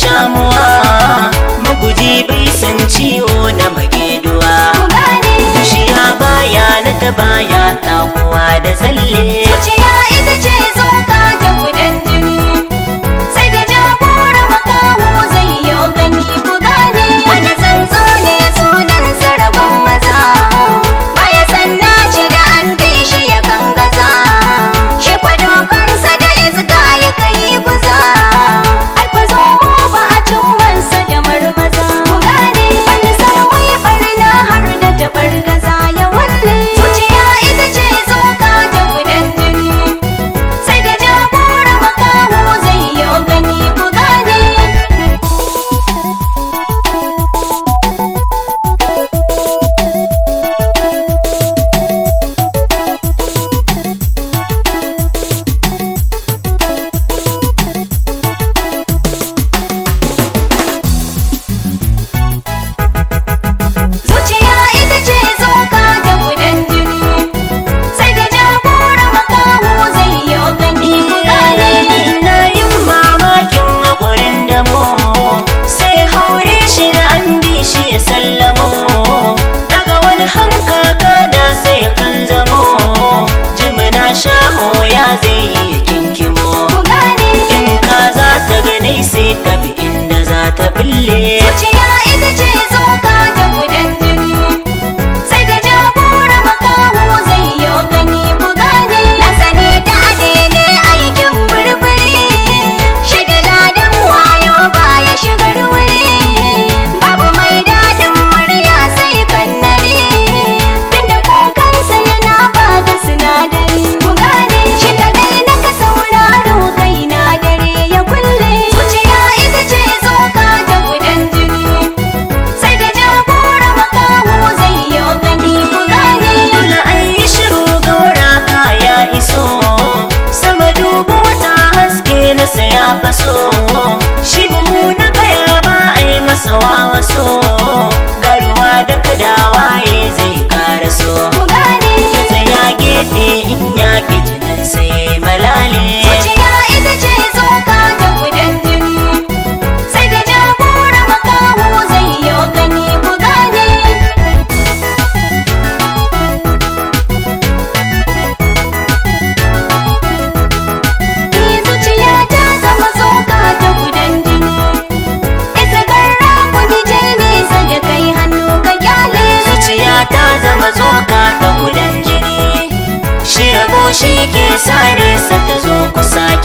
shamuwa, maguji bai san ciwo na mageduwa. Zuciya baya na ta baya takuwa da tsalle. Zuciya ita ce tsoka ta gudan jini, sai da jagora makaho zai yi gani ku gane. Wani tsuntsu ne sunan sarabon maza, baya san naci da an kai shi ya kangaza. Shi kwadokonsa da iska ya kai guza, ai kwa zo ba a cin wansa da marmaza. Ku gane wani sarwa ya barna har da tabar gaza ya walle. Zuciya ita ce tsoka ta gudan jini, sai da jagora makaho zai yi gani ku gane. Zuciya ita ce tsoka ta gudan jini, sai da jagora makaho zai yi gani ku gane. Na yin mamakin haƙurin damo, sai haure shi da an bi shi ya sallamo. Daga wani hankaka da sai kan zamo, jimina shaho ya zai yi kinkimo. Ku gane In ka za ta gane sai ta bi inda za ta bille. zuciya ita ce tsoka ta gudan jini, sai da jagora makaho zai yi gani ku gane. Na sani ta adene aikin burburi, shi da ladan wayo baya shigar wuri. Babu mai daɗin murya sai kannari, tunda kukansa yana ba da sinadari. Ku gane shi kadai na ka sauraro kai na dare ya kulle. Zuciya ita ce tsoka ta gudan jini, sai da jagora makaho zai yi gani ku gane. Dole an yi shiru gaura kaya iso, sama dubu wata haske na saya faso. Shi buhu na kaya ba a yi masa wawaso, garuwa da kadawaye zai karaso. Ku gane Tsaya gefe in yaƙi jinin sai malale. zuciya ita ce tsoka ta gudan jini, sai da jagora makaho zai yi gani ku gane. Ni zuciya ta zama tsoka ta gudan jini, isa garra kudi je nesa da kai hannu ka kyale. Zuciya ta zama tsoka ta gudan jini, shi rabo shi ke sa nesa ta zo kusa